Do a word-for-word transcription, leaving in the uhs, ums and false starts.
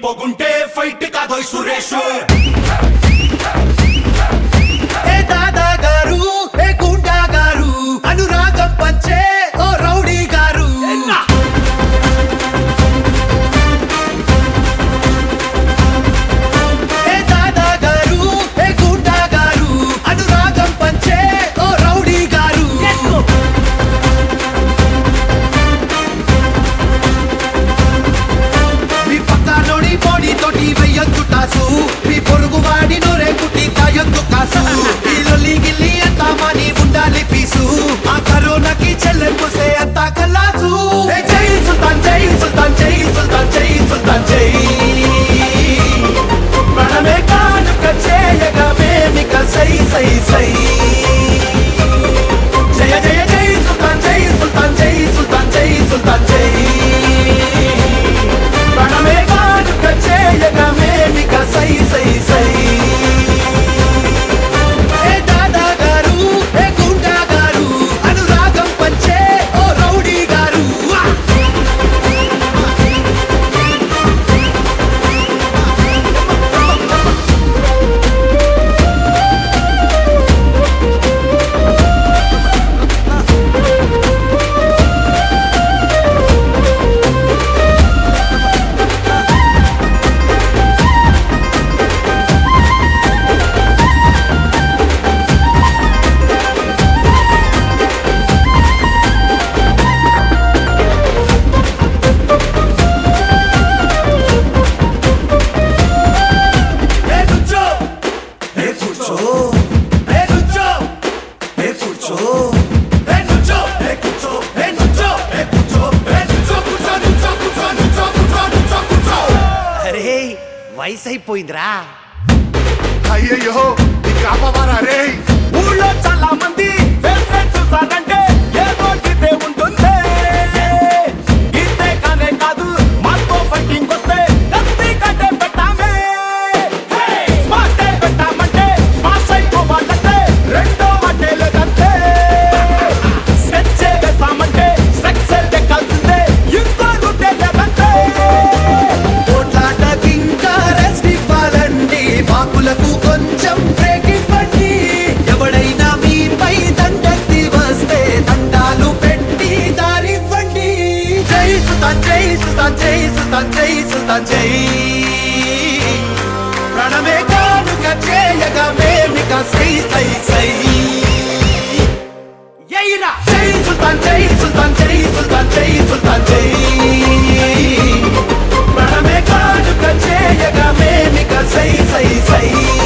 పొగుంటే fight కాదోయ్ Suresh ఏ దాదా గారు ఏ గుండా గారు అనురాగం పంచే ఓ రౌడీ గారు ఏ దాదా గారు ఏ గుండా గారు అనురాగం పంచే ఓ రౌడీ గారు మీ పక్కనోడి బాడీ తోటి వెయ్యొద్దు టాసు మీ పొరుగు వాడి నోరే కుట్టి తాయొద్దు కాసు ఈ లొల్లి గిల్లి అంతా మని ఉండాలి పీసు ఆ కరోనాకి చెల్లెంపుసే అంతా కల్లాసు ఏ జై సుల్తాన్ జై సుల్తాన్ జై సుల్తాన్ జై సుల్తాన్ జై మనమే కానుక చేయగా మేమిక సై సై సై జయ జయ జై సుల్తాన్ జై సుల్తాన్ జై సుల్తాన్ జై సుల్తాన్ జై మనమే కానుక చేయగా మేమిక సై సై సై ఏ దాదా గారు ఏ గుండా గారు అనురాగం పంచే ఓ రౌడీ గారు ఏ కూర్చో ఏ కూర్చో ఏ కూర్చో ఏ కూర్చో ఏ కూర్చో ఏ కూర్చో ఏ కూర్చో ఏ కూర్చో ఏ కూర్చో కూర్చో కూర్చో కూర్చో కూర్చో కూర్చో కూర్చో కూర్చో అరే వయసు అయిపోయిందిరా. అయ్యయ్యో కాపవారా రే ఊళ్ళో చాలా మంది ఫేస్ చూసానంటే ఏదో గీతే ఉంటుంది గీతే కానే కాదు మాతో ఫైటింగ్ వస్తే కత్తి కట్టే పెట్టామే స్మార్ట్ పెట్టామంటే పాస్ అయిపోవాలంటే రెండో అడ్డే లేదంటే స్కెచ్ వేసామంటే స్ట్రక్చర్ దెక్కాల్సిందే ఇంకో రూటే లేదంటే పోట్లాటకి ఇంకా రెస్ట్ ఇవ్వాలండి బాకులకు కొంచెం బ్రేక్ ఇవ్వండి ఎవడైనా మీపై దండెత్తి వస్తే దండాలు పెట్టి దారివ్వండి జై సుల్తాన్ జై సుల్తాన్ జై సుల్తాన్ జై సుల్తాన్ జై రణమే కానుక చేయగా మేమిక సై సై సై యైరా జై సుల్తాన్ జై సుల్తాన్ జై సుల్తాన్ జై సుల్తాన్ జై రణమే కానుక చేయగా మేమిక సై సై సై